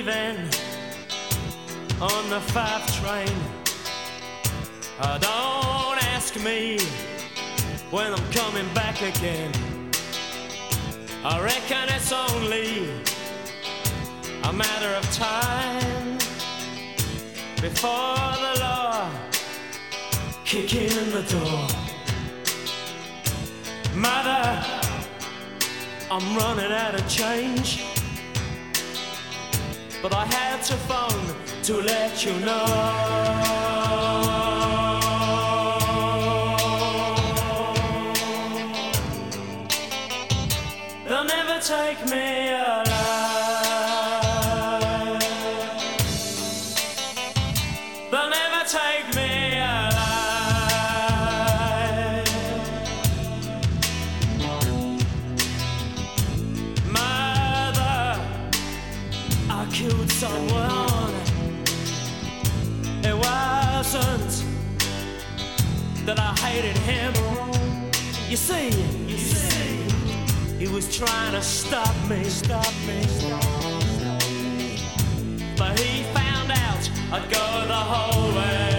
leaving on the 5 train. Don't ask me when I'm coming back again. I reckon it's only a matter of time before the law kick in the door. Mother, I'm running out of change, but I had to phone to let you know. They'll never take me alive. They'll never take me alive. Mother, I killed someone. It wasn't that I hated him. You see, he was trying to stop me. But he found out I'd go the whole way.